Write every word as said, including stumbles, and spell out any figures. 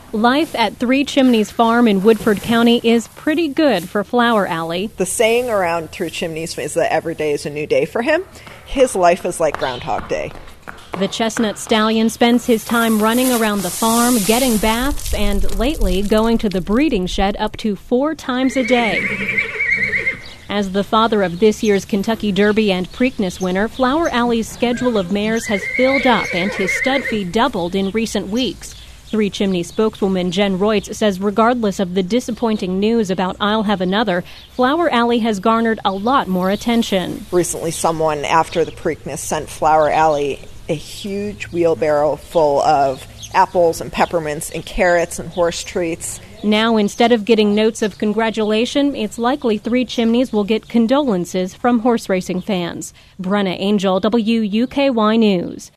Life at Three Chimneys Farm in Woodford County is pretty good for Flower Alley. The saying around Three Chimneys is that every day is a new day for him. His life is like Groundhog Day. The chestnut stallion spends his time running around the farm, getting baths, and lately going to the breeding shed up to four times a day. As the father of this year's Kentucky Derby and Preakness winner, Flower Alley's schedule of mares has filled up and his stud fee doubled in recent weeks. Three Chimneys spokeswoman Jen Reutz says regardless of the disappointing news about I'll Have Another, Flower Alley has garnered a lot more attention. Recently, someone after the Preakness sent Flower Alley a huge wheelbarrow full of apples and peppermints and carrots and horse treats. Now, instead of getting notes of congratulation, it's likely Three Chimneys will get condolences from horse racing fans. Brenna Angel, W U K Y News.